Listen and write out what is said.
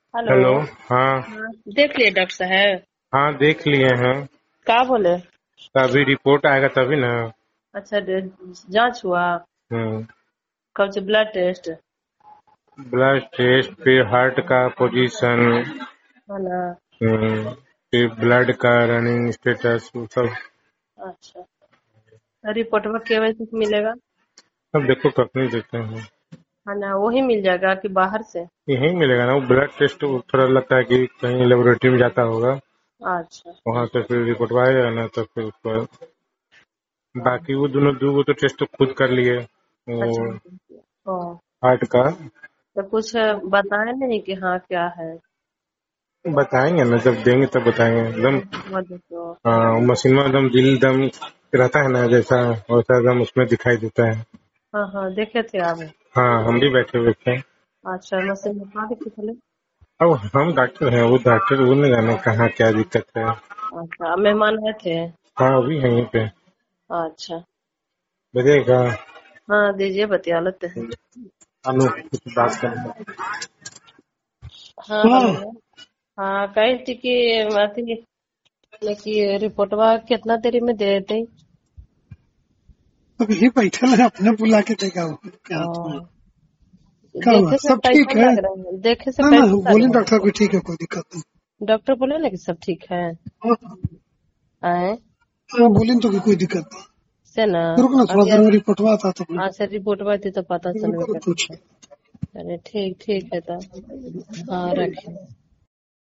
Hello. Hello. हाँ। हाँ, देख लिए डॉक्टर साहब? हाँ, देख लिए हैं। क्या बोले? तो अभी रिपोर्ट आएगा तभी ना। अच्छा, जांच हुआ? हम्म। कब से ब्लड टेस्ट? ब्लड टेस्ट, फिर हार्ट का पोजीशन। है ना? फिर ब्लड का रनिंग स्टेटस, वो सब। अच्छा, रिपोर्ट में के बजे तक मिलेगा? अब देखो कखनी देते हैं। है ना, वही मिल जाएगा कि बाहर से? यहीं मिलेगा ना। वो ब्लड टेस्ट थोड़ा लगता है कि कहीं लेबोरेटरी में जाता होगा। अच्छा। वहां से फिर रिपोर्ट आएगा ना, तो फिर उसको हाँ, बाकी वो दोनों दो वो तो टेस्ट तो खुद कर लिए। अच्छा। वो ओ, हार्ट का तो कुछ बताए नहीं कि हाँ क्या है? बताएंगे ना, जब देंगे तब बताएंगे एकदम। वो देखो। हाँ, मशीन में एकदम दिल दम रहता है ना, जैसा वैसा एकदम उसमें दिखाई देता है। हाँ हाँ, देखे थे आप? हाँ, हम भी बैठे हुए थे। अच्छा, मशीन में कहाँ देखे थे? अब हम डॉक्टर हैं, वो डॉक्टर, वो नहीं जाने कहाँ क्या दिक्कत है। अच्छा, मेहमान आए थे? हाँ, अभी यहीं पे अच्छा। बजेगा। हाँ, दीजिए, बतिया लेते हैं। अनु कुछ बात करना। हाँ, हेलो। हाँ, कही थी कि अथी, कि रिपोर्टवा कितना देरी में दे देते? अब यही बैठल है, अपने बुला के देगा वो क्या हाथ में। और क्या हुआ? देखे से सब ठीक कैसा है? लग रहा है? देखे से ना ना, कैसा लग बोले रहा डॉक्टर को ठीक है, कोई दिक्कत नहीं। है? डॉक्टर बोले ना कि सब ठीक है। हाँ आए हाँ, बोले तो कि कोई दिक्कत नहीं। से ना। रुको ना, थोड़ा अभी देर में रिपोर्ट आता तो अपने। आज से रिपोर्ट थी तो पता चलवे रुको, करता पूछ। है। अरे ठीक ठीक है तो। हाँ, रखे।